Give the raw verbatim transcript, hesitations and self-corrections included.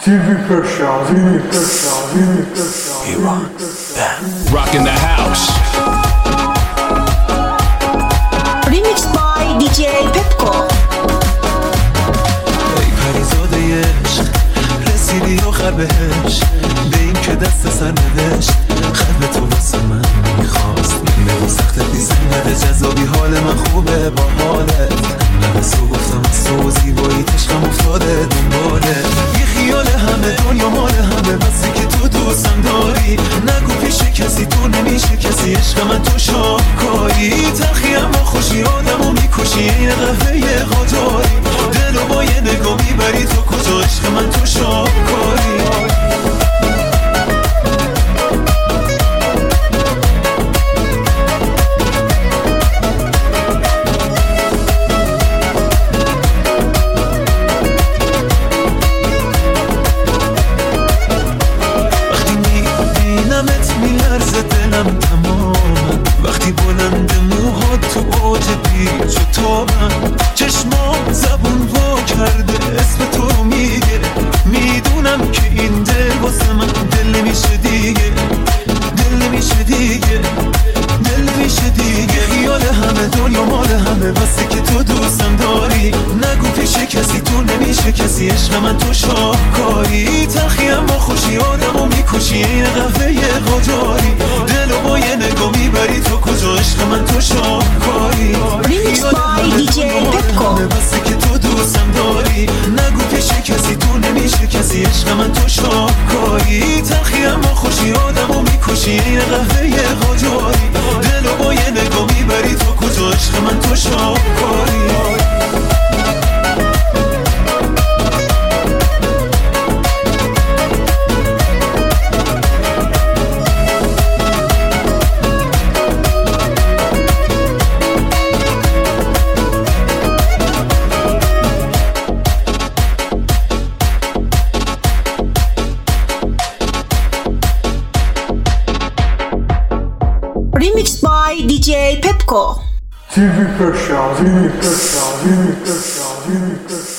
T V Persia, T V Persia, T V Persia. Iran, rocking the house. Remixed by دی جی پپکو. ای پریزاده عشق رسیدی آخر بهش، به این که دست سر ندشت قلب تو واسه من میخواست. نگو سختت نیست انقدر جذابی، حال من خوبه با حالت. نفسو گفتم از تو زیبایی تشقم افتاده دنباله. یه خیال همه دنیا مال همه، بسی که تو دوستم داری. نگو پیش کسی تو نمیشه کسی، عشق من تو شاهکاری. تلخیم با خوشی آدمو میکشی، این قهوه قاجاری. دلو با یه نگاه میبری تو کجا، عشق من تو شاهکاری. دلم تمامم وقتی بلند موها تو اوج پیچ و تابم. چشمام زبون وا کرده اسم تو رو میگه، میدونم که این دل واسه من دل نمیشه دیگه، دل نمیشه دیگه، دل نمیشه دیگه. خیال همه دنیا مال همه، بسی که تو دوستم داری. نگو پیش کسی تو نمیشه کسی، عشق من تو شاهکاری. تلخیم با خوشی آدمو میکشی، این قهوه قاجاری. دلو با یه نگاه میبری تو کجا، عشق من تو شاهکاری. Remixed by دی جی پپکو. بسی که تو دوستم داری. نگو پیش کسی تو نمیشه کسی، عشق من تو شاهکاری. تلخیم با خوشی آدمو میکشی، این قهوه قاجاری. دلو با یه نگاه میبری تو کجا، عشق من تو شاهکاری. Remixed by دی جی پپکو. T V Persia, T V Persia, T V Persia, T V Persia.